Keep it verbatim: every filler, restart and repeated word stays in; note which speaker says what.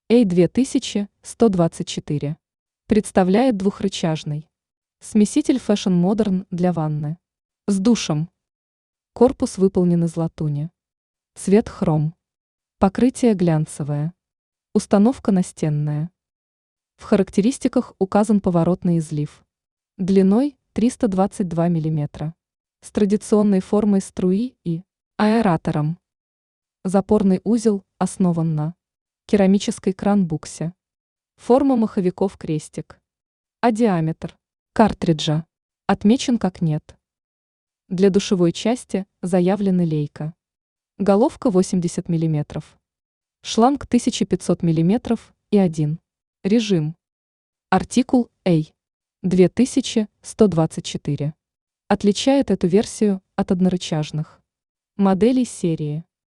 Speaker 1: эй две тысячи сто двадцать четыре. Представляет двухрычажный смеситель Fashion Modern для ванны. С душем. Корпус выполнен из латуни. Цвет хром. Покрытие глянцевое. Установка настенная. В характеристиках указан поворотный излив. Длиной триста двадцать два миллиметра. С традиционной формой струи и аэратором. Запорный узел основан на керамической кран-буксе. Форма маховиков крестик. А диаметр картриджа отмечен как нет. Для душевой части заявлена лейка. Головка восемьдесят миллиметров. Шланг тысяча пятьсот миллиметров и один. Режим. Артикул эй две тысячи сто двадцать четыре. Отличает эту версию от однорычажных моделей серии.